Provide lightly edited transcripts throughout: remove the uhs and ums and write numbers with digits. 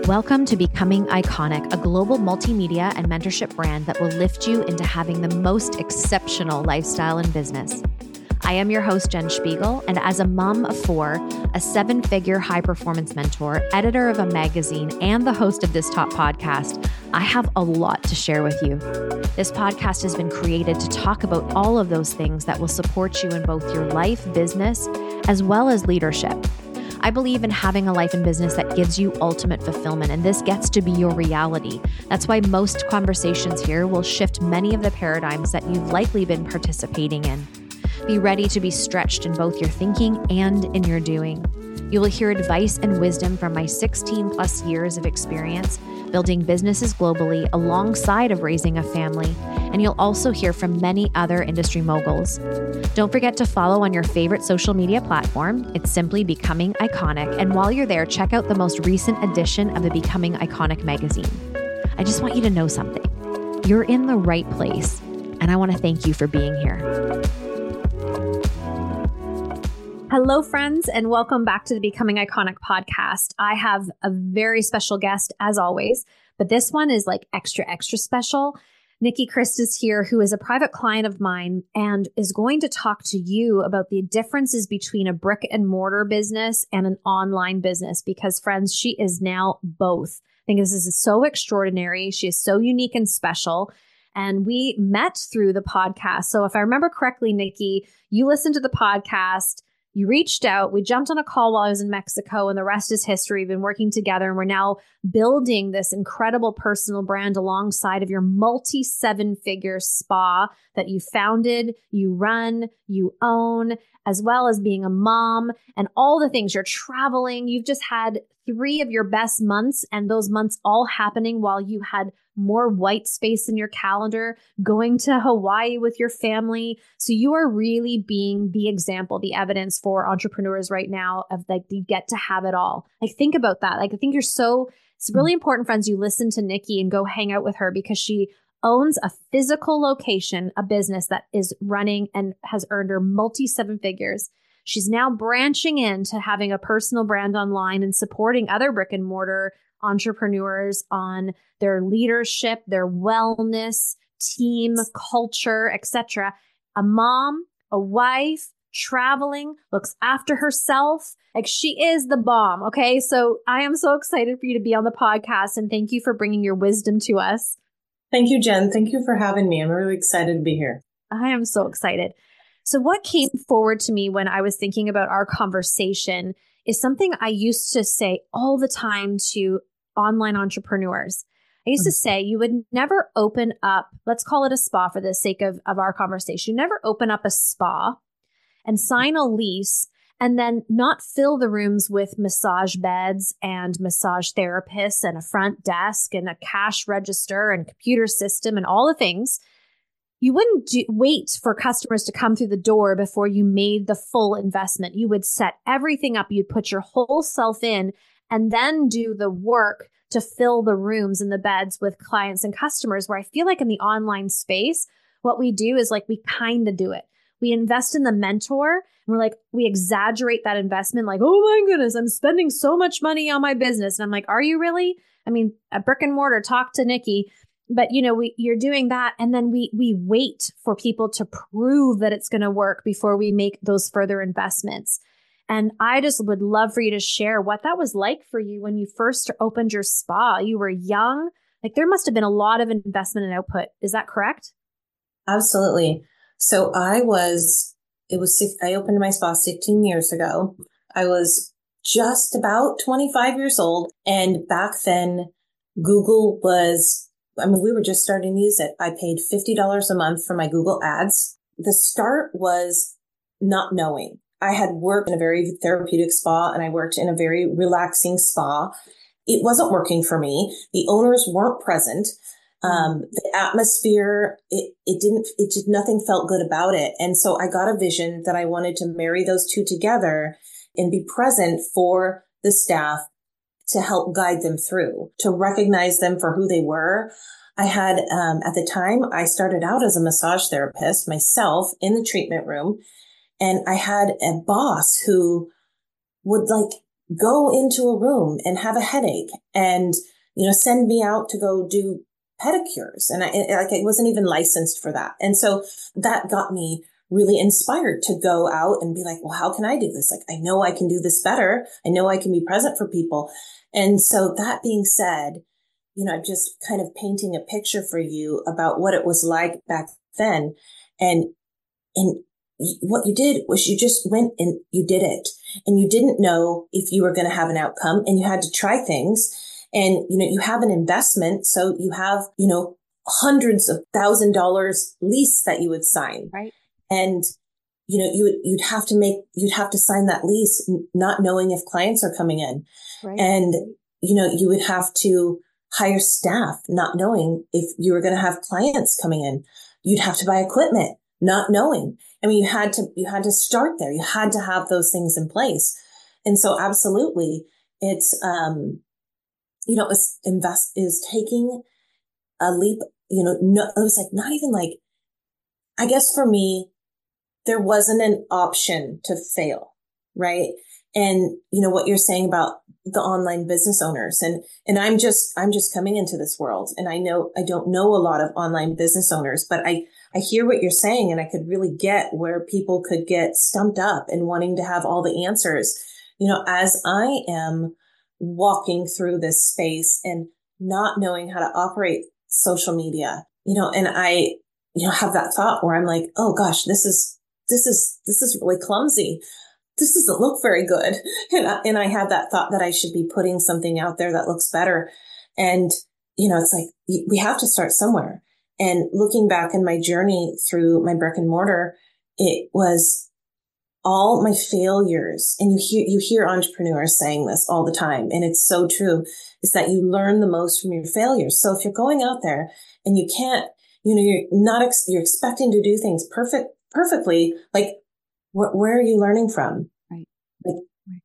Welcome to Becoming Iconic, a global multimedia and mentorship brand that will lift you into having the most exceptional lifestyle in business. I am your host, Jen Spiegel, and as a mom of four, a seven-figure high-performance mentor, editor of a magazine, and the host of this top podcast, I have a lot to share with you. This podcast has been created to talk about all of those things that will support you in both your life, business, as well as leadership. I believe in having a life and business that gives you ultimate fulfillment, and this gets to be your reality. That's why most conversations here will shift many of the paradigms that you've likely been participating in. Be ready to be stretched in both your thinking and in your doing. You will hear advice and wisdom from my 16 plus years of experience building businesses globally alongside of raising a family, and you'll also hear from many other industry moguls. Don't forget to follow on your favorite social media platform. It's simply Becoming Iconic, and while you're there, check out the most recent edition of the Becoming Iconic magazine. I just want you to know something. You're in the right place, and I want to thank you for being here. Hello, friends, and welcome back to the Becoming Iconic podcast. I have a very special guest, as always, but this one is like extra special. Nikki Christ is here, who is a private client of mine and is going to talk to you about the differences between a brick and mortar business and an online business, because, friends, she is now both. I think this is so extraordinary. She is so unique and special. And we met through the podcast. So if I remember correctly, Nikki, you listened to the podcast. You reached out, we jumped on a call while I was in Mexico, and the rest is history. We've been working together, and we're now building this incredible personal brand alongside of your multi-seven-figure spa that you founded, you run, you own, as well as being a mom and all the things. You're traveling. You've just had 3 of your best months, and those months all happening while you had more white space in your calendar, going to Hawaii with your family. So you are really being the example, the evidence for entrepreneurs right now of like, you get to have it all. Like, think about that. Like, I think it's really important, friends, you listen to Nikki and go hang out with her, because she owns a physical location, a business that is running and has earned her multi-seven figures. She's now branching into having a personal brand online and supporting other brick and mortar entrepreneurs on their leadership, their wellness, team, culture, etc. A mom, a wife, traveling, looks after herself. Like, she is the bomb. Okay. So I am so excited for you to be on the podcast, and thank you for bringing your wisdom to us. Thank you, Jen. Thank you for having me. I'm really excited to be here. I am so excited. So what came forward to me when I was thinking about our conversation is something I used to say all the time to online entrepreneurs. I used to say you would never open up, let's call it a spa for the sake of our conversation. You never open up a spa and sign a lease and then not fill the rooms with massage beds and massage therapists and a front desk and a cash register and computer system and all the things. You wouldn't wait for customers to come through the door before you made the full investment. You would set everything up. You'd put your whole self in and then do the work to fill the rooms and the beds with clients and customers. Where I feel like in the online space, what we do is like, we kind of do it. We invest in the mentor, and we're like, we exaggerate that investment. Like, oh my goodness, I'm spending so much money on my business. And I'm like, are you really? I mean, a brick and mortar, talk to Nikki. But you're doing that. And then we wait for people to prove that it's going to work before we make those further investments. And I just would love for you to share what that was like for you when you first opened your spa. You were young. Like, there must have been a lot of investment and output. Is that correct? Absolutely. So I opened my spa 16 years ago. I was just about 25 years old. And back then, Google we were just starting to use it. I paid $50 a month for my Google ads. The start was not knowing. I had worked in a very therapeutic spa, and I worked in a very relaxing spa. It wasn't working for me. The owners weren't present. The atmosphere, nothing felt good about it. And so I got a vision that I wanted to marry those two together and be present for the staff to help guide them through, to recognize them for who they were. I had, at the time, I started out as a massage therapist myself in the treatment room. And I had a boss who would go into a room and have a headache and, send me out to go do pedicures. And I wasn't even licensed for that. And so that got me really inspired to go out and be like, well, how can I do this? Like, I know I can do this better. I know I can be present for people. And so that being said, I'm just kind of painting a picture for you about what it was like back then. And what you did was you just went and you did it, and you didn't know if you were going to have an outcome, and you had to try things. And, you have an investment. So you have, hundreds of $1,000 lease that you would sign. Right. And, you'd have to sign that lease, not knowing if clients are coming in. Right. And, you would have to hire staff, not knowing if you were going to have clients coming in. You'd have to buy equipment, not knowing. I mean, you had to start there. You had to have those things in place. And so absolutely it's, is taking a leap, no, it was like, not even like, I guess for me, there wasn't an option to fail. Right. And what you're saying about the online business owners, and I'm just coming into this world, and I don't know a lot of online business owners, but I hear what you're saying, and I could really get where people could get stumped up and wanting to have all the answers, as I am walking through this space and not knowing how to operate social media, and I, have that thought where I'm like, oh gosh, this is really clumsy. This doesn't look very good. And I had that thought that I should be putting something out there that looks better. And, it's like, we have to start somewhere. And looking back in my journey through my brick and mortar, it was all my failures. And you hear entrepreneurs saying this all the time. And it's so true, is that you learn the most from your failures. So if you're going out there and you can't, you're expecting to do things perfectly, like, where are you learning from? Right. Like,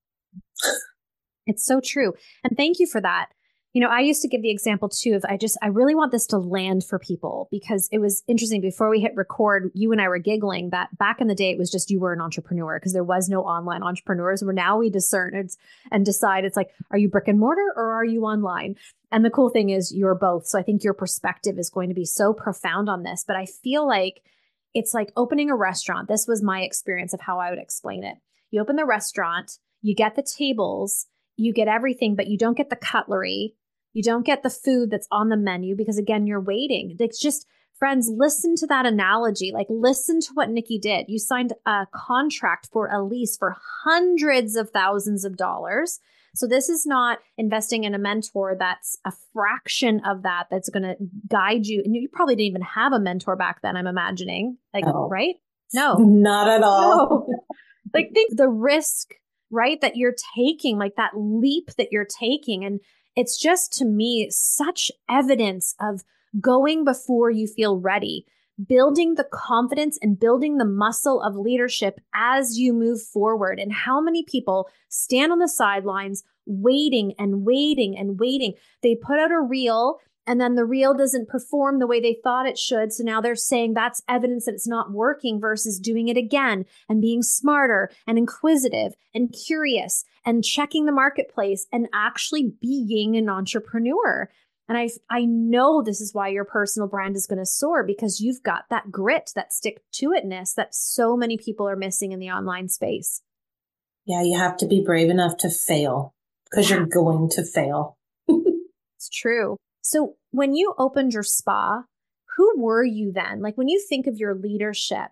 it's so true. And thank you for that. I used to give the example too of I really want this to land for people, because it was interesting. Before we hit record, you and I were giggling that back in the day, it was just you were an entrepreneur, because there was no online entrepreneurs. Where now we discern it and decide, it's like, are you brick and mortar or are you online? And the cool thing is you're both. So I think your perspective is going to be so profound on this. But I feel like it's like opening a restaurant. This was my experience of how I would explain it. You open the restaurant, you get the tables, you get everything, but you don't get the cutlery. You don't get the food that's on the menu, because again, you're waiting. It's just, friends, listen to that analogy. Like, listen to what Nikki did. You signed a contract for a lease for hundreds of thousands of dollars. So this is not investing in a mentor that's a fraction of that, that's going to guide you. And you probably didn't even have a mentor back then, I'm imagining. Like, no. Right? No. Not at all. No. Like, think the risk, right, that you're taking, like that leap that you're taking. And it's just, to me, such evidence of going before you feel ready, building the confidence and building the muscle of leadership as you move forward. And how many people stand on the sidelines waiting and waiting and waiting? They put out a reel, and then the reel doesn't perform the way they thought it should. So now they're saying that's evidence that it's not working, versus doing it again and being smarter and inquisitive and curious and checking the marketplace and actually being an entrepreneur. And I know this is why your personal brand is going to soar, because you've got that grit, that stick-to-itness that so many people are missing in the online space. Yeah, you have to be brave enough to fail, because you're going to fail. It's true. So when you opened your spa, who were you then? Like, when you think of your leadership,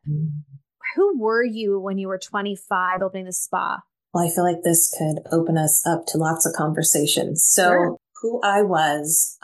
who were you when you were 25 opening the spa? Well, I feel like this could open us up to lots of conversations. So Sure. Who I was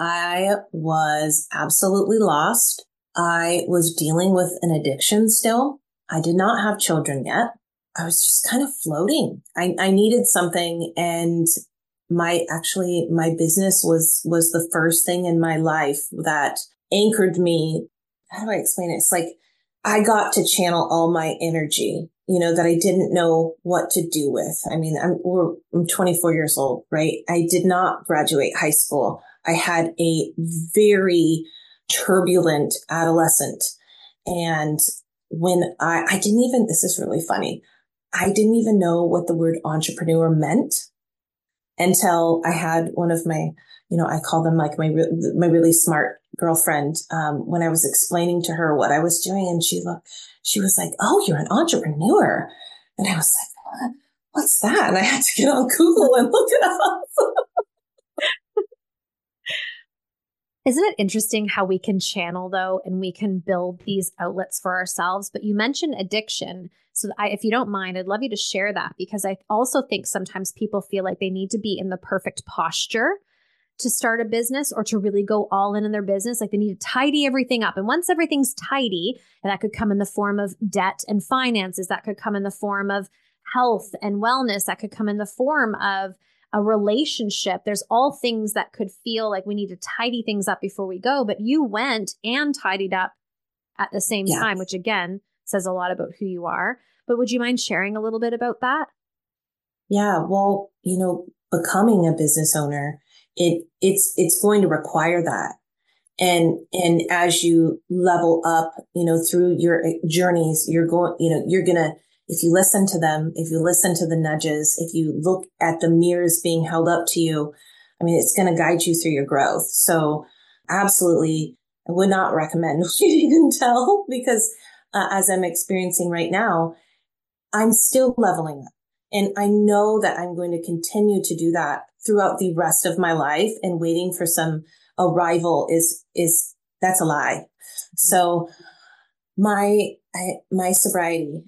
absolutely lost. I was dealing with an addiction still. I did not have children yet. I was just kind of floating. I needed something, and my business was the first thing in my life that anchored me. How do I explain it? It's like I got to channel all my energy, that I didn't know what to do with. I mean, I'm 24 years old, right? I did not graduate high school. I had a very turbulent adolescent. And when I didn't even, this is really funny, I didn't even know what the word entrepreneur meant. until I had one of my, I call them like my really smart girlfriend. When I was explaining to her what I was doing, and she was like, "Oh, you're an entrepreneur." And I was like, "What's that?" And I had to get on Google and look it up. Isn't it interesting how we can channel though, and we can build these outlets for ourselves? But you mentioned addiction. So if you don't mind, I'd love you to share that, because I also think sometimes people feel like they need to be in the perfect posture to start a business or to really go all in their business. Like they need to tidy everything up. And once everything's tidy, and that could come in the form of debt and finances, that could come in the form of health and wellness, that could come in the form of a relationship. There's all things that could feel like we need to tidy things up before we go, but you went and tidied up at the same time, which again says a lot about who you are. But would you mind sharing a little bit about that? Yeah, well, becoming a business owner, it's going to require that. And as you level up, through your journeys, you're going to, if you listen to them, if you listen to the nudges, if you look at the mirrors being held up to you, I mean, it's going to guide you through your growth. So absolutely, I would not recommend waiting until, because as I'm experiencing right now, I'm still leveling up. And I know that I'm going to continue to do that throughout the rest of my life, and waiting for some arrival is that's a lie. So my sobriety,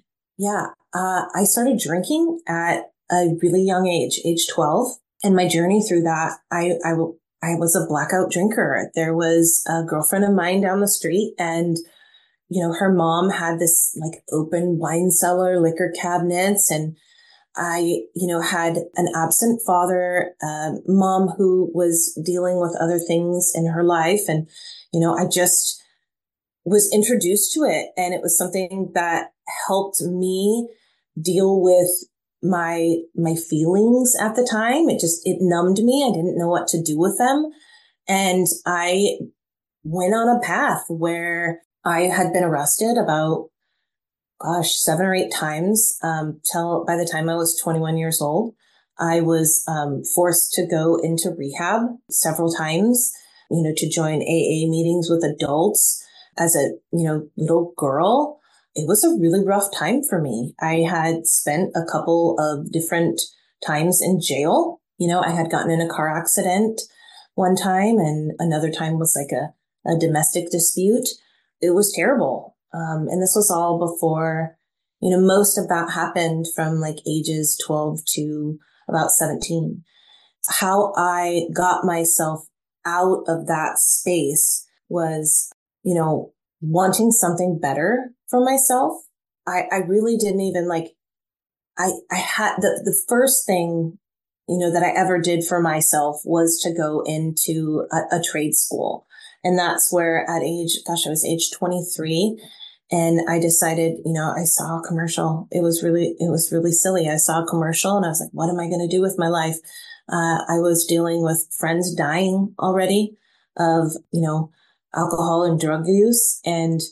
I started drinking at a really young age 12. And my journey through that, I was a blackout drinker. There was a girlfriend of mine down the street, and her mom had this like open wine cellar, liquor cabinets, and I, had an absent father, mom who was dealing with other things in her life. And, I just was introduced to it, and it was something that helped me deal with my feelings at the time. It numbed me. I didn't know what to do with them. And I went on a path where I had been arrested about 7 or 8 times, till by the time I was 21 years old. I was forced to go into rehab several times, to join AA meetings with adults as a, little girl. It was a really rough time for me. I had spent a couple of different times in jail. I had gotten in a car accident one time, and another time was like a domestic dispute. It was terrible. And this was all before, most of that happened from like ages 12 to about 17. How I got myself out of that space was, wanting something better for myself. I really didn't even I had the first thing, that I ever did for myself was to go into a trade school. And that's where I was age 23. And I decided, I saw a commercial. It was really silly. I saw a commercial and I was like, what am I going to do with my life? I was dealing with friends dying already of, alcohol and drug use. And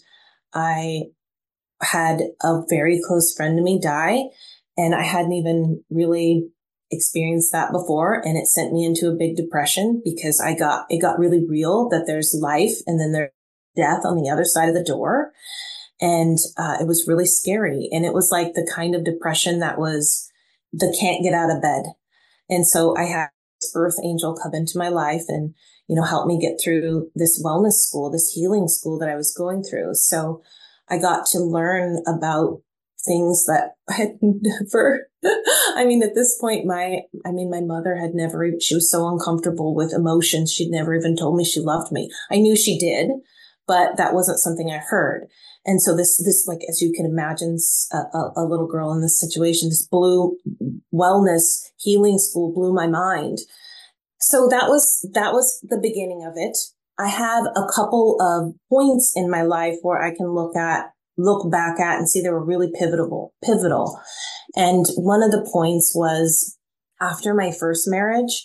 I had a very close friend to me die, and I hadn't even really experienced that before. And it sent me into a big depression, because it got really real that there's life and then there's death on the other side of the door. And it was really scary. And it was like the kind of depression that was the can't get out of bed. And so I had this earth angel come into my life and, help me get through this wellness school, this healing school that I was going through. So I got to learn about things that I had never, at this point, my mother had never, she was so uncomfortable with emotions. She'd never even told me she loved me. I knew she did, but that wasn't something I heard. And so this, like, as you can imagine, a little girl in this situation, this blue wellness healing school blew my mind. So that was the beginning of it. I have a couple of points in my life where I can look back at and see they were really pivotal. And one of the points was after my first marriage,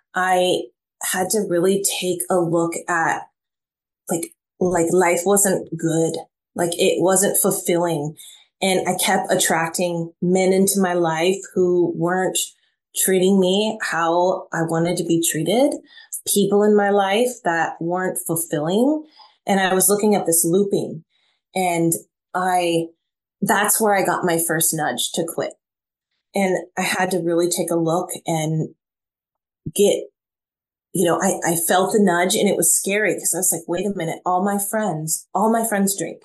I had to really take a look at like life wasn't good. Like it wasn't fulfilling. And I kept attracting men into my life who weren't treating me how I wanted to be treated, people in my life that weren't fulfilling. And I was looking at this looping, and that's where I got my first nudge to quit. And I had to really take a look and get, I felt the nudge, and it was scary because I was like, wait a minute, all my friends drink.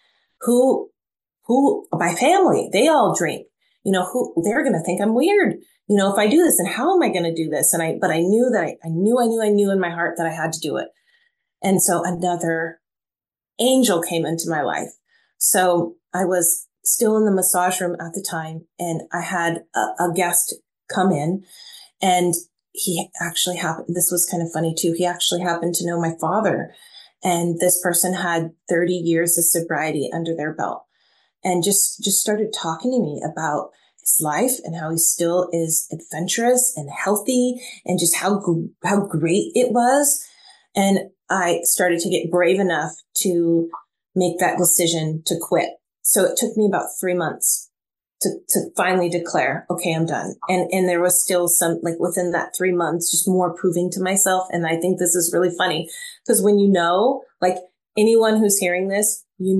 My family, they all drink, they're going to think I'm weird, if I do this, and how am I going to do this? But I knew that I knew in my heart that I had to do it. And so another angel came into my life. So I was still in the massage room at the time, and I had a guest come in, and he actually this was kind of funny too. He actually happened to know my father, and this person had 30 years of sobriety under their belt, and just started talking to me about his life and how he still is adventurous and healthy, and just how great it was. And I started to get brave enough to make that decision to quit. So it took me about 3 months to finally declare, okay, I'm done. And there was still some, like, within that 3 months, just more proving to myself. And I think this is really funny because when like anyone who's hearing this,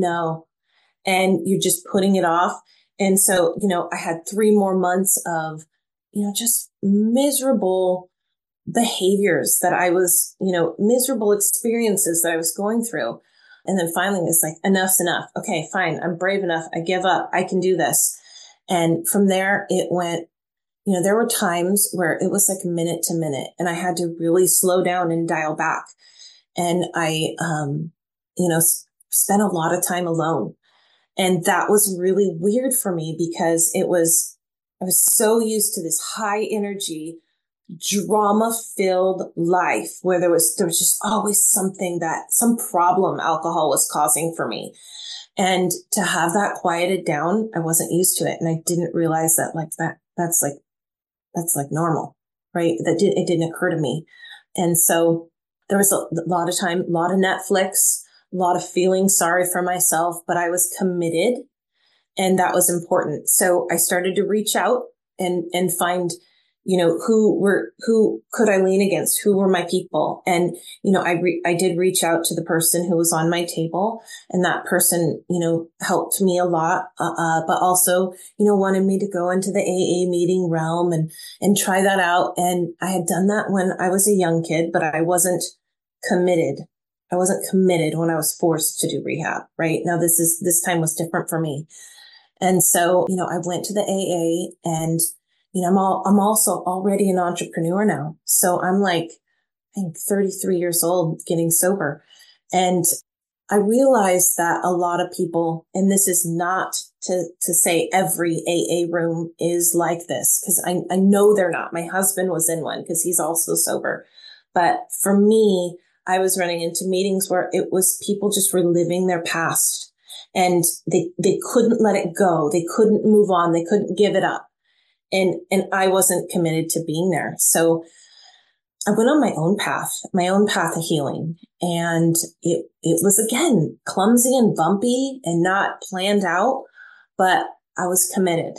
and you're just putting it off. And so, I had 3 more months of, just miserable behaviors that I was, miserable experiences that I was going through. And then finally it's like, enough's enough. Okay, fine. I'm brave enough. I give up. I can do this. And from there it went, there were times where it was like minute to minute, and I had to really slow down and dial back. And I, spent a lot of time alone. And that was really weird for me because I was so used to this high energy, drama-filled life where there was just always some problem alcohol was causing for me. And to have that quieted down, I wasn't used to it. And I didn't realize that's normal, right? It didn't occur to me. And so there was a lot of time, a lot of Netflix, a lot of feeling sorry for myself, but I was committed, and that was important. So I started to reach out and find, who could I lean against? Who were my people? And, I did reach out to the person who was on my table, and that person, helped me a lot, but also, wanted me to go into the AA meeting realm and try that out. And I had done that when I was a young kid, but I wasn't committed. I wasn't committed when I was forced to do rehab, right? Now this time was different for me. And so, I went to the AA, and, I'm also already an entrepreneur now. So I'm like, I think 33 years old, getting sober. And I realized that a lot of people, and this is not to say every AA room is like this, because I know they're not. My husband was in one because he's also sober. But for me, I was running into meetings where it was people just reliving their past, and they couldn't let it go. They couldn't move on. They couldn't give it up. And I wasn't committed to being there. So I went on my own path of healing. And it was, again, clumsy and bumpy and not planned out, but I was committed.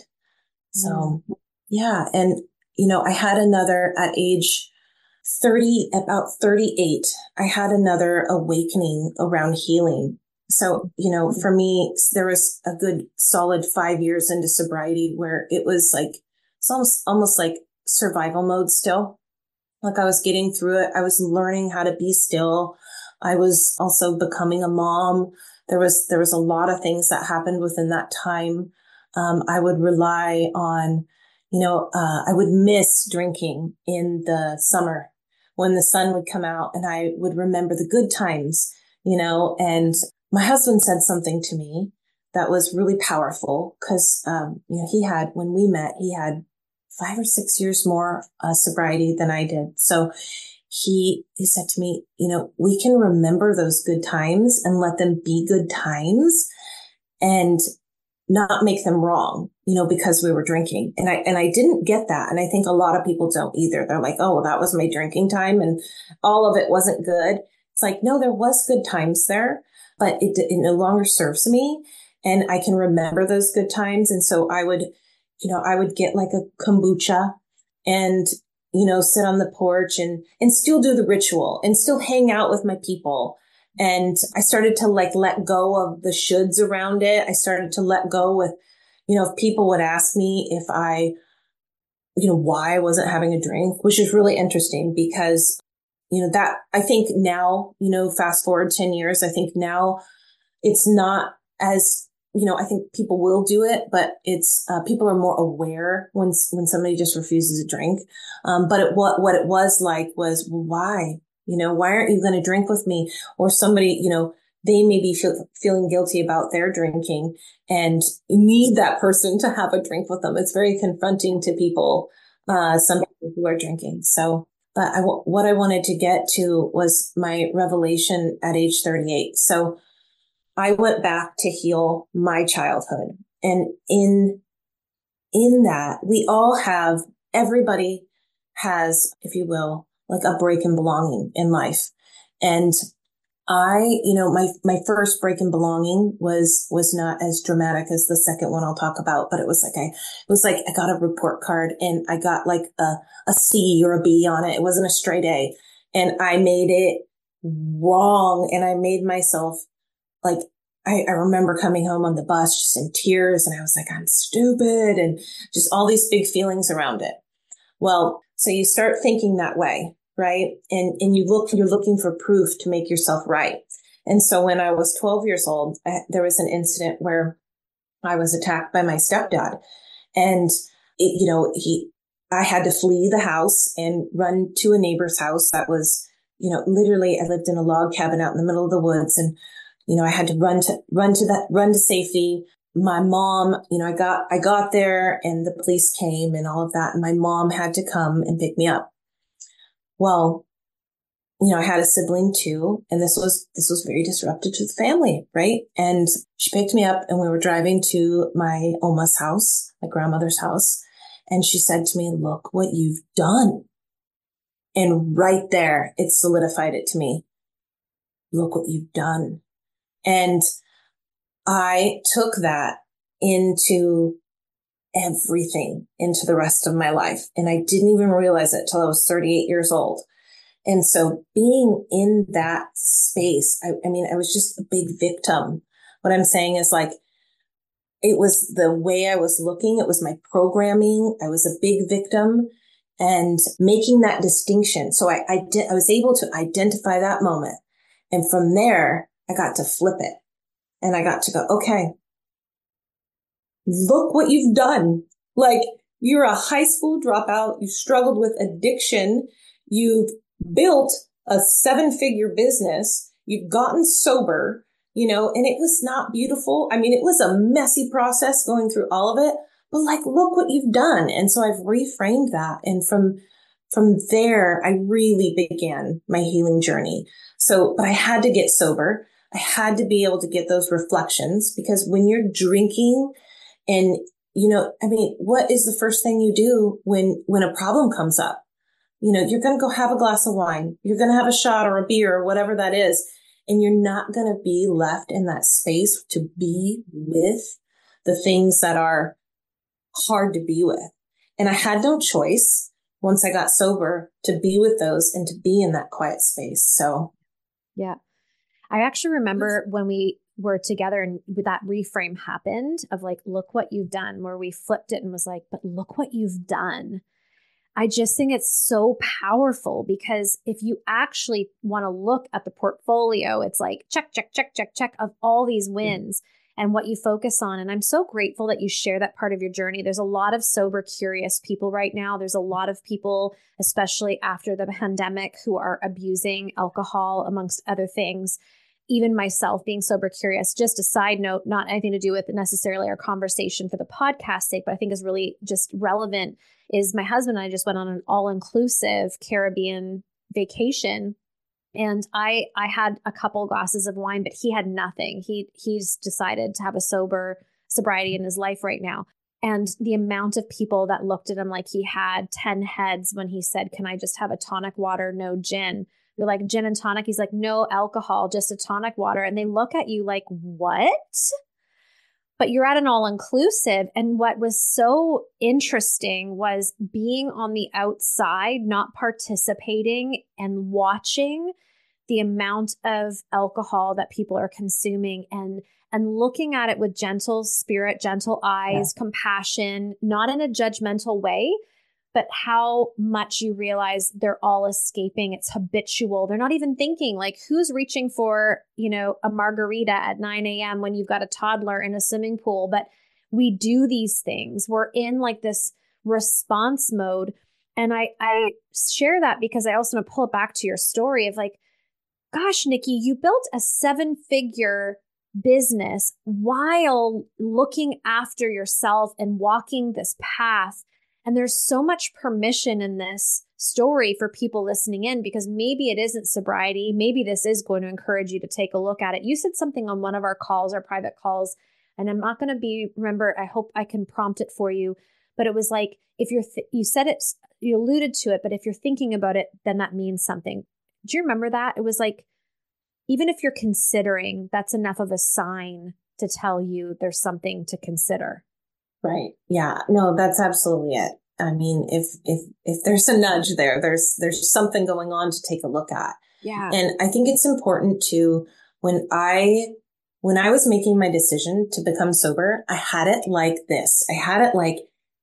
So yeah. And, I had another at age 30, about 38, I had another awakening around healing. So, for me, there was a good solid 5 years into sobriety where it was like, it's almost like survival mode still. Like I was getting through it. I was learning how to be still. I was also becoming a mom. There was a lot of things that happened within that time. I would rely on, I would miss drinking in the summer when the sun would come out, and I would remember the good times, and my husband said something to me that was really powerful because, when we met, he had 5 or 6 years more sobriety than I did. So he said to me, we can remember those good times and let them be good times and not make them wrong, because we were drinking. And I didn't get that. And I think a lot of people don't either. They're like, oh, well, that was my drinking time and all of it wasn't good. It's like, no, there was good times there, but it no longer serves me. And I can remember those good times. And so I would get like a kombucha and, sit on the porch and still do the ritual and still hang out with my people. And I started to like let go of the shoulds around it. I started to let go with, if people would ask me if why I wasn't having a drink, which is really interesting because, that I think now, fast forward 10 years, I think now it's not as, I think people will do it, but it's, people are more aware when somebody just refuses a drink. But what it was like was, well, why? Why aren't you going to drink with me? Or somebody, they may be feeling guilty about their drinking and need that person to have a drink with them. It's very confronting to people, some people who are drinking. So, but what I wanted to get to was my revelation at age 38. So I went back to heal my childhood. And in that, everybody has, if you will, like a break in belonging in life. And my first break in belonging was not as dramatic as the second one I'll talk about, but it was like I got a report card and I got like a C or a B on it. It wasn't a straight A, and I made it wrong. And I made myself like, I remember coming home on the bus just in tears, and I was like, I'm stupid, and just all these big feelings around it. Well, so you start thinking that way, right? And you're looking for proof to make yourself right. And so when I was 12 years old, there was an incident where I was attacked by my stepdad, and I had to flee the house and run to a neighbor's house that was, literally I lived in a log cabin out in the middle of the woods, and I had to run to safety. My mom, I got there and the police came and all of that. And my mom had to come and pick me up. Well, I had a sibling too. And this was very disruptive to the family. Right. And she picked me up and we were driving to my Oma's house, my grandmother's house. And she said to me, look what you've done. And right there, it solidified it to me. Look what you've done. And I took that into everything, into the rest of my life. And I didn't even realize it till I was 38 years old. And so being in that space, I was just a big victim. What I'm saying is like, it was the way I was looking. It was my programming. I was a big victim, and making that distinction. So I was able to identify that moment. And from there, I got to flip it, and I got to go, okay, look what you've done. Like, you're a high school dropout. You struggled with addiction. You've built a 7-figure business. You've gotten sober, and it was not beautiful. I mean, it was a messy process going through all of it, but like, look what you've done. And so I've reframed that. And from there, I really began my healing journey. So, but I had to get sober. I had to be able to get those reflections, because when you're drinking and, what is the first thing you do when a problem comes up? You're going to go have a glass of wine. You're going to have a shot or a beer or whatever that is. And you're not going to be left in that space to be with the things that are hard to be with. And I had no choice once I got sober to be with those and to be in that quiet space. So, yeah. I actually remember when we were together and that reframe happened of like, look what you've done, where we flipped it and was like, but look what you've done. I just think it's so powerful, because if you actually want to look at the portfolio, it's like check, check, check, check, check of all these wins and what you focus on. And I'm so grateful that you share that part of your journey. There's a lot of sober, curious people right now. There's a lot of people, especially after the pandemic, who are abusing alcohol, amongst other things. Even myself being sober curious. Just a side note, not anything to do with necessarily our conversation for the podcast sake, but I think is really just relevant, is my husband and I just went on an all-inclusive Caribbean vacation. And I had a couple glasses of wine, but he had nothing. He's decided to have a sobriety in his life right now. And the amount of people that looked at him like he had 10 heads when he said, can I just have a tonic water, no gin? You're like, gin and tonic? He's like, no alcohol, just a tonic water. And they look at you like, what? but you're at an all inclusive. And what was so interesting was being on the outside, not participating and watching the amount of alcohol that people are consuming and looking at it with gentle spirit, gentle eyes, compassion, not in a judgmental way, but how much you realize they're all escaping. It's habitual. They're not even thinking like, who's reaching for, a margarita at 9 a.m. when you've got a toddler in a swimming pool? But we do these things. We're in like this response mode. And I share that because I also want to pull it back to your story of like, gosh, Nikki, you built a 7-figure business while looking after yourself and walking this path. And there's so much permission in this story for people listening in, because maybe it isn't sobriety. Maybe this is going to encourage you to take a look at it. You said something on one of our calls, our private calls, and I'm not going to remember, I hope I can prompt it for you. But it was like, if you said it, you alluded to it, but if you're thinking about it, then that means something. Do you remember that? It was like, even if you're considering, that's enough of a sign to tell you there's something to consider. Right. Yeah. No, that's absolutely it. I mean, if there's a nudge there, there's something going on to take a look at. Yeah. And I think it's important to, when I was making my decision to become sober, I had it like this. I had it like,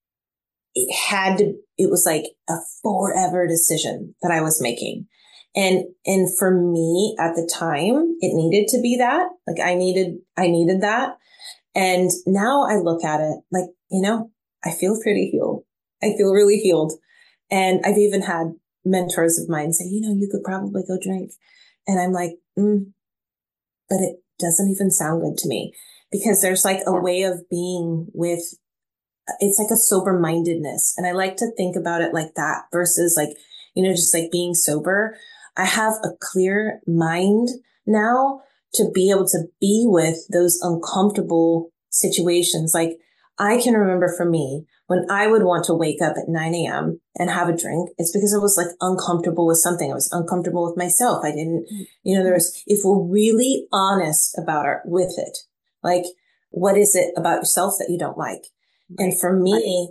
it was like a forever decision that I was making. And for me at the time, it needed to be that. Like I needed that. And now I look at it like, I feel pretty healed. I feel really healed. And I've even had mentors of mine say, you could probably go drink. And I'm like, but it doesn't even sound good to me, because there's like a way of being with, it's like a sober mindedness. And I like to think about it like that versus like, just like being sober. I have a clear mind now to be able to be with those uncomfortable situations. Like I can remember for me, when I would want to wake up at 9 a.m. and have a drink, it's because I was like uncomfortable with something. I was uncomfortable with myself. I didn't, if we're really honest with it, like, what is it about yourself that you don't like? Right. And for me,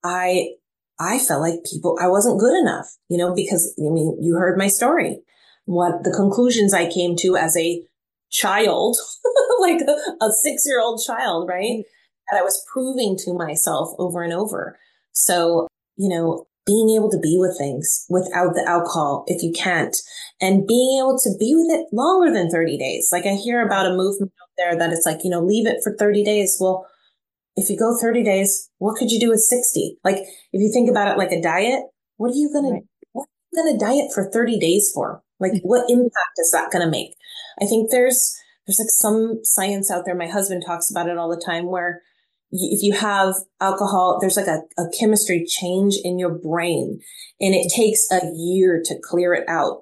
I felt like I wasn't good enough, because you heard my story, what the conclusions I came to as a child, like a 6-year-old child, right? That I was proving to myself over and over. So, being able to be with things without the alcohol, if you can't, and being able to be with it longer than 30 days. Like I hear about a movement out there that it's like, leave it for 30 days. Well, if you go 30 days, what could you do with 60? Like if you think about it like a diet, what are you going to diet for 30 days for? Like what impact is that going to make? I think there's like some science out there. My husband talks about it all the time, where if you have alcohol, there's like a chemistry change in your brain, and it takes a year to clear it out.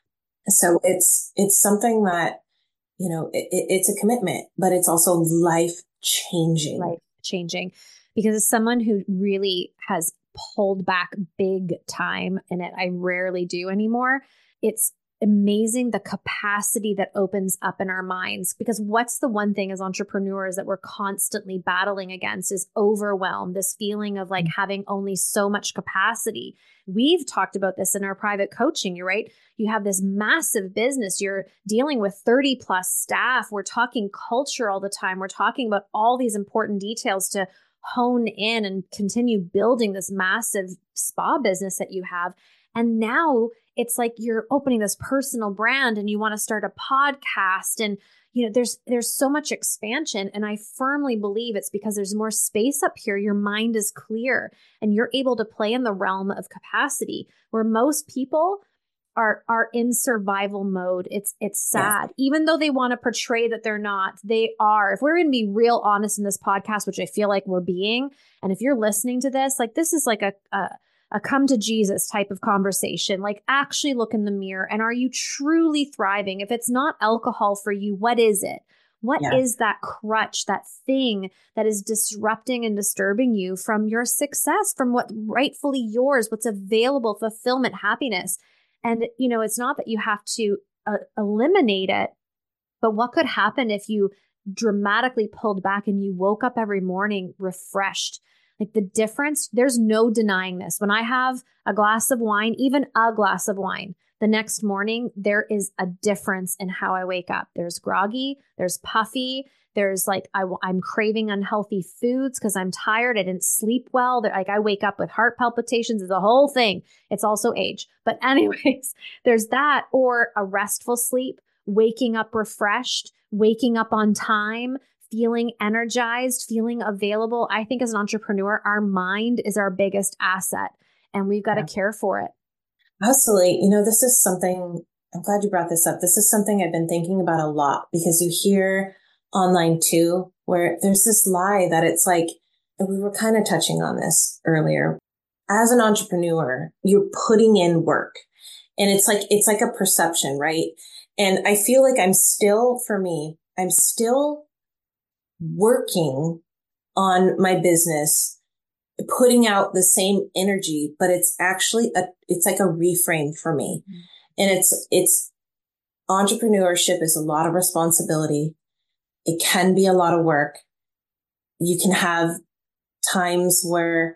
So it's something that, it's a commitment, but it's also life changing. Because as someone who really has pulled back big time in it, I rarely do anymore. It's amazing the capacity that opens up in our minds, because what's the one thing as entrepreneurs that we're constantly battling against is overwhelm, this feeling of like having only so much capacity. We've talked about this in our private coaching. You're right. You have this massive business. You're dealing with 30 plus staff. We're talking culture all the time. We're talking about all these important details to hone in and continue building this massive spa business that you have. And now it's like you're opening this personal brand and you want to start a podcast, and there's so much expansion. And I firmly believe it's because there's more space up here. Your mind is clear and you're able to play in the realm of capacity, where most people are in survival mode. It's sad. Yes. Even though they want to portray that they're not, they are. If we're going to be real honest in this podcast, which I feel like we're being, and if you're listening to this, like this is like a come to Jesus type of conversation, like actually look in the mirror. And are you truly thriving? If it's not alcohol for you, what is it? What is that crutch, that thing that is disrupting and disturbing you from your success, from what rightfully yours, what's available, fulfillment, happiness? And, it's not that you have to eliminate it, but what could happen if you dramatically pulled back and you woke up every morning refreshed. Like the difference, there's no denying this. When I have a glass of wine, even a glass of wine, the next morning, there is a difference in how I wake up. There's groggy, there's puffy, there's like, I'm craving unhealthy foods because I'm tired. I didn't sleep well. Like I wake up with heart palpitations. It's a whole thing. It's also age. But anyways, there's that, or a restful sleep, waking up refreshed, waking up on time, feeling energized, feeling available. I think as an entrepreneur, our mind is our biggest asset and we've got to care for it. Absolutely. This is something, I'm glad you brought this up. This is something I've been thinking about a lot because you hear online too, where there's this lie that it's like, and we were kind of touching on this earlier. As an entrepreneur, you're putting in work and it's like a perception, right? And I feel like I'm still working on my business, putting out the same energy, but it's actually it's like a reframe for me. And it's entrepreneurship is a lot of responsibility. It can be a lot of work. You can have times where,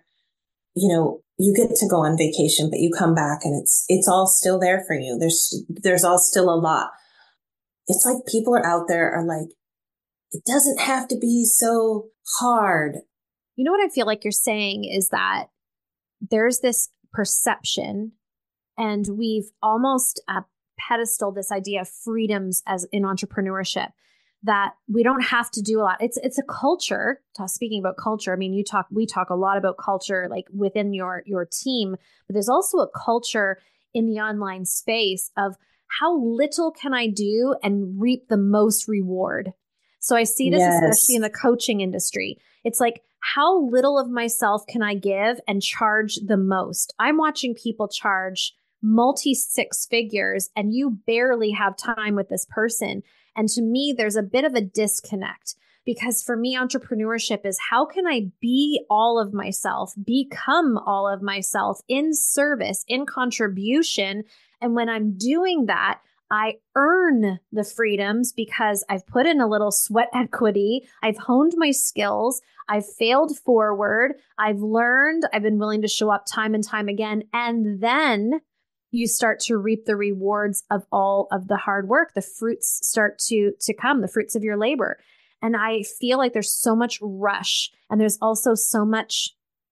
you get to go on vacation, but you come back and it's all still there for you. There's all still a lot. It's like people are out there are like, it doesn't have to be so hard. You know what I feel like you're saying is that there's this perception and we've almost pedestaled this idea of freedoms as in entrepreneurship, that we don't have to do a lot. It's a culture. Speaking about culture, I mean, we talk a lot about culture like within your team, but there's also a culture in the online space of how little can I do and reap the most reward. So I see this especially in the coaching industry. It's like, how little of myself can I give and charge the most? I'm watching people charge multi-six figures and you barely have time with this person. And to me, there's a bit of a disconnect because for me, entrepreneurship is how can I be all of myself, become all of myself in service, in contribution. And when I'm doing that, I earn the freedoms because I've put in a little sweat equity. I've honed my skills. I've failed forward. I've learned. I've been willing to show up time and time again. And then you start to reap the rewards of all of the hard work. The fruits start to come, the fruits of your labor. And I feel like there's so much rush and there's also so much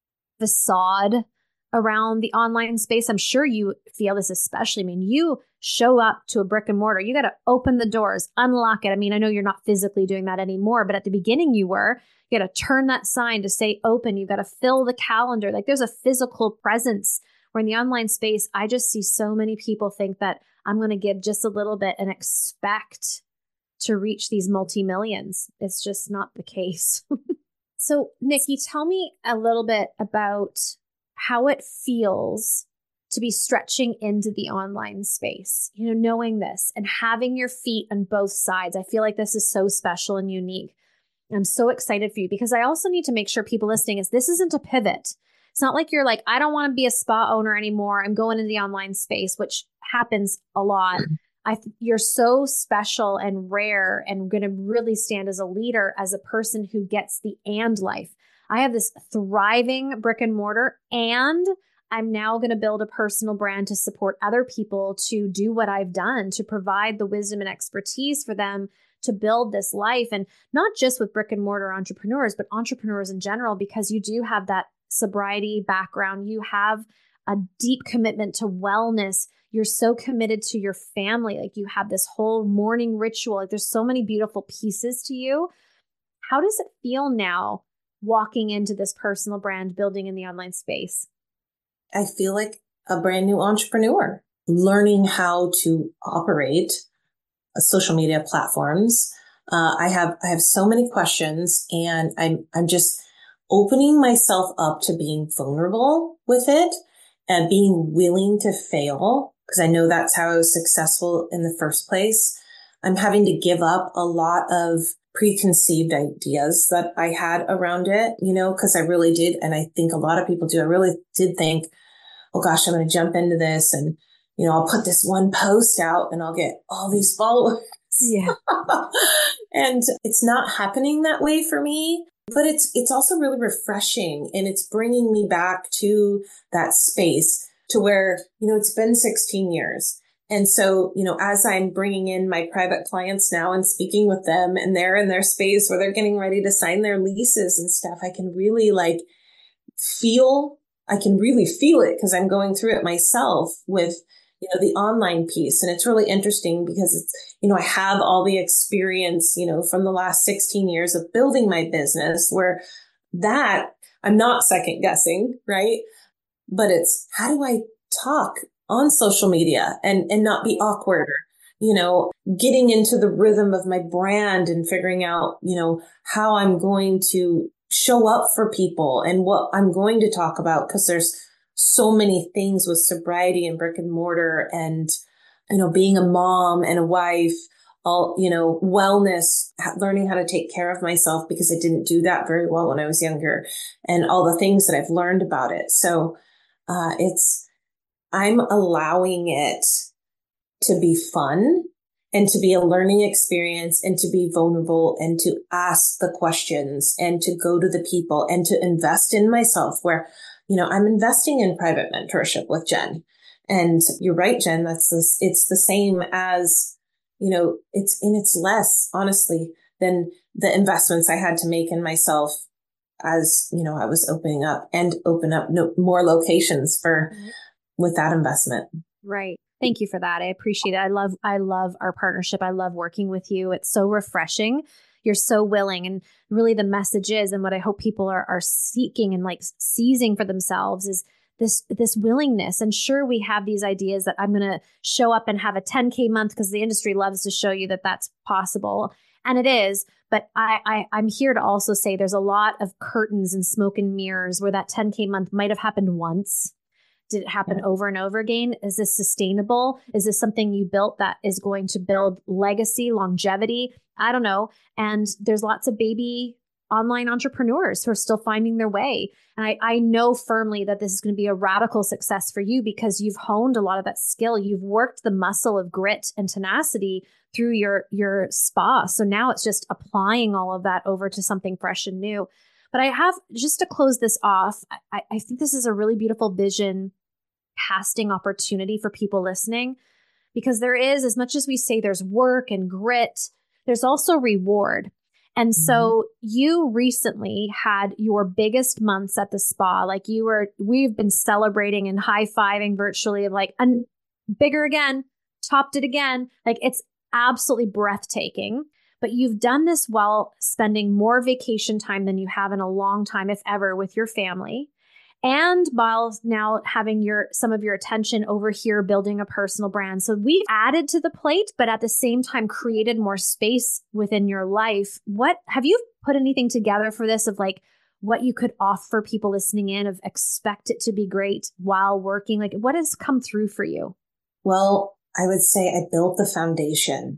facade around the online space. I'm sure you feel this especially. I mean, you show up to a brick and mortar, you got to open the doors, unlock it. I mean, I know you're not physically doing that anymore, but at the beginning you were. You got to turn that sign to say open. You got to fill the calendar. Like there's a physical presence. Where in the online space, I just see so many people think that I'm going to give just a little bit and expect to reach these multi-millions. It's just not the case. So, Nikki, tell me a little bit about how it feels to be stretching into the online space, knowing this and having your feet on both sides. I feel like this is so special and unique. I'm so excited for you because I also need to make sure people listening this isn't a pivot. It's not like you're like, I don't want to be a spa owner anymore. I'm going into the online space, which happens a lot. You're so special and rare and going to really stand as a leader, as a person who gets the and life. I have this thriving brick and mortar, and I'm now going to build a personal brand to support other people to do what I've done, to provide the wisdom and expertise for them to build this life. And not just with brick and mortar entrepreneurs, but entrepreneurs in general, because you do have that sobriety background. You have a deep commitment to wellness. You're so committed to your family. Like you have this whole morning ritual. Like there's so many beautiful pieces to you. How does it feel now walking into this personal brand building in the online space? I feel like a brand new entrepreneur, learning how to operate social media platforms. I have so many questions, and I'm just opening myself up to being vulnerable with it and being willing to fail, because I know that's how I was successful in the first place. I'm having to give up a lot of preconceived ideas that I had around it, because I really did. And I think a lot of people do. I really did think, oh gosh, I'm going to jump into this and, I'll put this one post out and I'll get all these followers Yeah. And it's not happening that way for me, but it's also really refreshing, and it's bringing me back to that space to where, it's been 16 years. And so, as I'm bringing in my private clients now and speaking with them, and they're in their space where they're getting ready to sign their leases and stuff, I can really feel it because I'm going through it myself with, the online piece. And it's really interesting because it's, I have all the experience, from the last 16 years of building my business, where that I'm not second guessing, right? But it's, how do I talk on social media and not be awkward, or, getting into the rhythm of my brand and figuring out, how I'm going to show up for people and what I'm going to talk about. Cause there's so many things with sobriety and brick and mortar and, being a mom and a wife, all, wellness, learning how to take care of myself because I didn't do that very well when I was younger, and all the things that I've learned about it. So, I'm allowing it to be fun and to be a learning experience and to be vulnerable and to ask the questions and to go to the people and to invest in myself where, I'm investing in private mentorship with Jen. And you're right, Jen, it's the same as, it's less, honestly, than the investments I had to make in myself as, I was open up more locations with that investment. Right. Thank you for that. I appreciate it. I love our partnership. I love working with you. It's so refreshing. You're so willing. And really the message is, and what I hope people are seeking and seizing for themselves is this willingness. And sure, we have these ideas that I'm going to show up and have a 10K month because the industry loves to show you that that's possible. And it is. But I'm here to also say there's a lot of curtains and smoke and mirrors where that 10K month might have happened once. Did it happen over and over again? Is this sustainable? Is this something you built that is going to build legacy, longevity? I don't know. And there's lots of baby online entrepreneurs who are still finding their way. And I know firmly that this is going to be a radical success for you because you've honed a lot of that skill. You've worked the muscle of grit and tenacity through your spa. So now it's just applying all of that over to something fresh and new. But I have, just to close this off, I think this is a really beautiful vision casting opportunity for people listening, because there is, as much as we say there's work and grit, there's also reward. And so you recently had your biggest months at the spa. We've been celebrating and high-fiving virtually of and bigger again, topped it again. It's absolutely breathtaking. But you've done this while spending more vacation time than you have in a long time, if ever, with your family. And while now having some of your attention over here building a personal brand. So we've added to the plate, but at the same time created more space within your life. What have you put anything together for this of what you could offer people listening in of expect it to be great while working? What has come through for you? Well, I would say I built the foundation.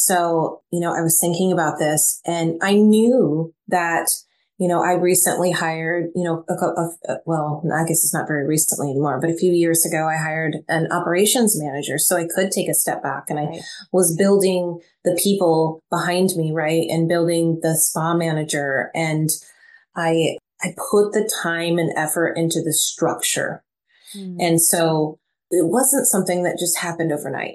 So, I was thinking about this and I knew that, I recently hired, well, I guess it's not very recently anymore, but a few years ago, I hired an operations manager. So I could take a step back and I was building the people behind me, right? And building the spa manager. And I put the time and effort into the structure. And so it wasn't something that just happened overnight.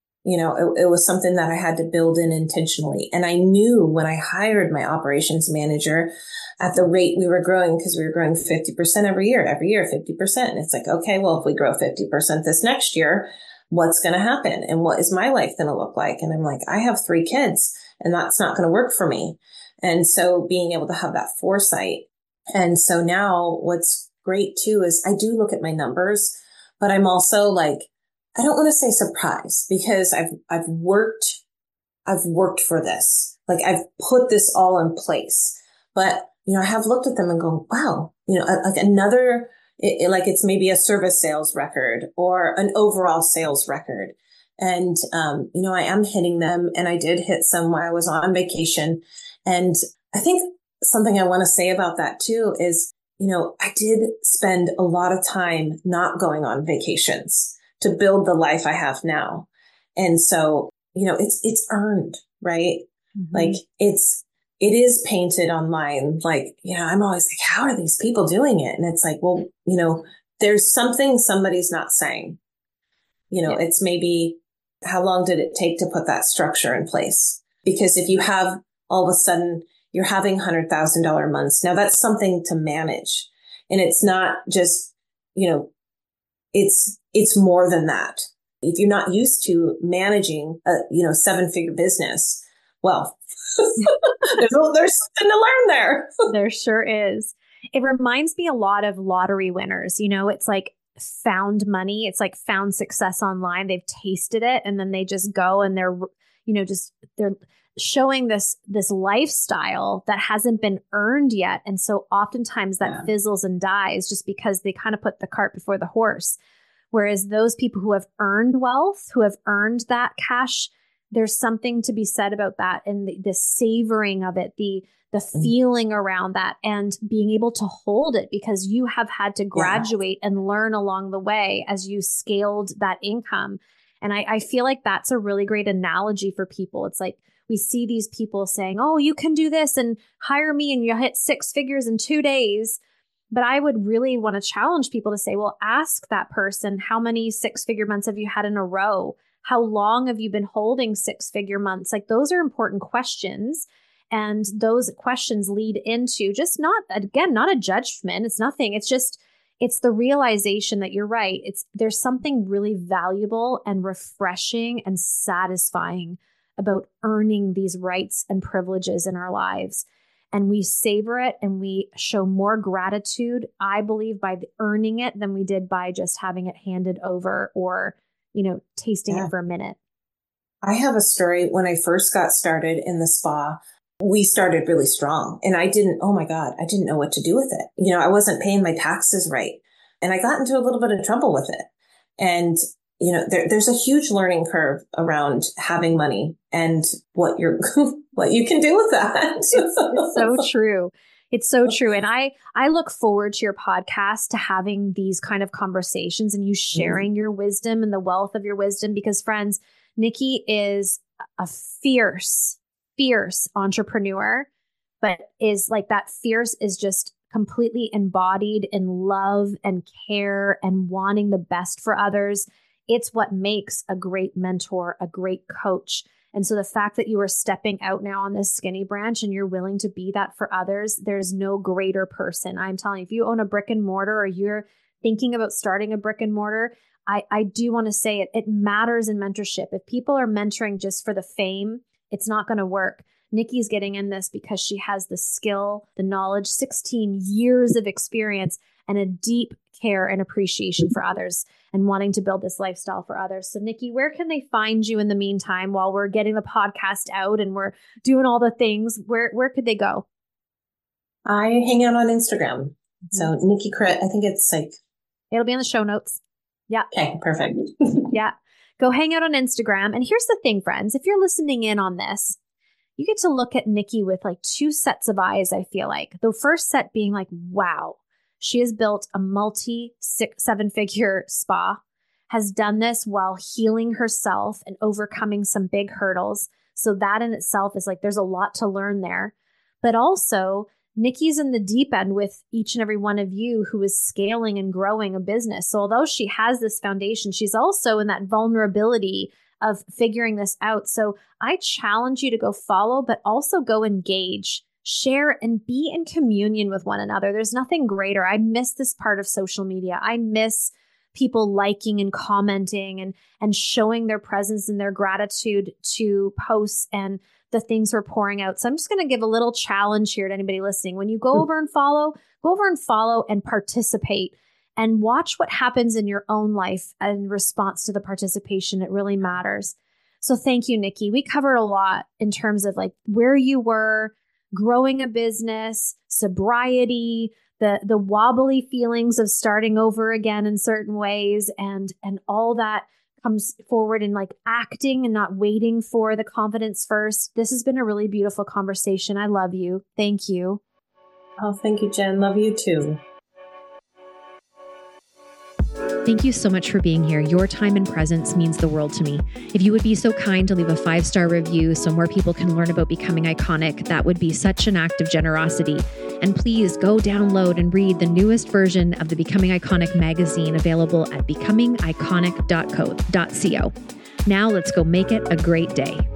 It was something that I had to build in intentionally. And I knew when I hired my operations manager at the rate we were growing, because we were growing 50% every year, 50%. And it's okay, well, if we grow 50% this next year, what's going to happen? And what is my life going to look like? And I'm I have 3 kids and that's not going to work for me. And so being able to have that foresight. And so now what's great too is I do look at my numbers, but I'm also I don't want to say surprised because I've worked for this. I've put this all in place, but I have looked at them and go, wow, another, it's maybe a service sales record or an overall sales record. And, I am hitting them, and I did hit some while I was on vacation. And I think something I want to say about that too is, I did spend a lot of time not going on vacations to build the life I have now. And so it's earned, right? Mm-hmm. Like it is painted online. Like, I'm always like, how are these people doing it? And it's like, well, there's something somebody's not saying, it's maybe how long did it take to put that structure in place? Because if you have all of a sudden you're having $100,000 months, now that's something to manage. And it's not just, it's more than that. If you're not used to managing a, 7-figure business, well, there's something to learn there. There sure is. It reminds me a lot of lottery winners. It's like found money. It's like found success online. They've tasted it and then they just go and they're showing this lifestyle that hasn't been earned yet. And so oftentimes that fizzles and dies just because they kind of put the cart before the horse. Whereas those people who have earned wealth, who have earned that cash, there's something to be said about that and the savoring of it, the feeling around that and being able to hold it because you have had to graduate and learn along the way as you scaled that income. And I feel like that's a really great analogy for people. It's like we see these people saying, oh, you can do this and hire me and you'll hit 6 figures in 2 days. But I would really want to challenge people to say, well, ask that person, how many 6-figure months have you had in a row? How long have you been holding 6-figure months? Like those are important questions. And those questions lead into just not a judgment. It's nothing. It's the realization that you're right. There's something really valuable and refreshing and satisfying about earning these rights and privileges in our lives. And we savor it and we show more gratitude, I believe, by earning it than we did by just having it handed over or, tasting it for a minute. I have a story. When I first got started in the spa, we started really strong and I didn't know what to do with it. I wasn't paying my taxes right. And I got into a little bit of trouble with it. And, there's a huge learning curve around having money and what you can do with that. It's so true. It's so true. And I look forward to your podcast, to having these kind of conversations and you sharing your wisdom and the wealth of your wisdom, because friends, Nikki is a fierce entrepreneur, but is like that fierce is just completely embodied in love and care and wanting the best for others. It's what makes a great mentor, a great coach. And so the fact that you are stepping out now on this skinny branch and you're willing to be that for others, there's no greater person. I'm telling you, if you own a brick and mortar or you're thinking about starting a brick and mortar, I do want to say it matters in mentorship. If people are mentoring just for the fame, it's not going to work. Nikki's getting in this because she has the skill, the knowledge, 16 years of experience, and a deep care and appreciation for others and wanting to build this lifestyle for others. So Nikki, where can they find you in the meantime while we're getting the podcast out and we're doing all the things? Where could they go? I hang out on Instagram. So Nikki Crit, I think it's like... It'll be in the show notes. Yeah. Okay, perfect. Yeah. Go hang out on Instagram. And here's the thing, friends, if you're listening in on this, you get to look at Nikki with like 2 sets of eyes, I feel like. The first set being like, wow, she has built a multi-7-figure spa, has done this while healing herself and overcoming some big hurdles. So that in itself is like, there's a lot to learn there. But also, Nikki's in the deep end with each and every one of you who is scaling and growing a business. So although she has this foundation, she's also in that vulnerability of figuring this out. So I challenge you to go follow, but also go engage, share, and be in communion with one another. There's nothing greater. I miss this part of social media. I miss people liking and commenting and showing their presence and their gratitude to posts and the things we're pouring out. So I'm just going to give a little challenge here to anybody listening. When you go over and follow and participate and watch what happens in your own life in response to the participation. It really matters. So thank you, Nikki. We covered a lot in terms of like where you were, growing a business, sobriety, the wobbly feelings of starting over again in certain ways, and all that comes forward in like acting and not waiting for the confidence first. This has been a really beautiful conversation. I love you. Thank you. Oh, thank you, Jen. Love you too. Thank you so much for being here. Your time and presence means the world to me. If you would be so kind to leave a 5-star review so more people can learn about becoming iconic, that would be such an act of generosity. And please go download and read the newest version of the Becoming Iconic magazine available at becomingiconic.co. Now let's go make it a great day.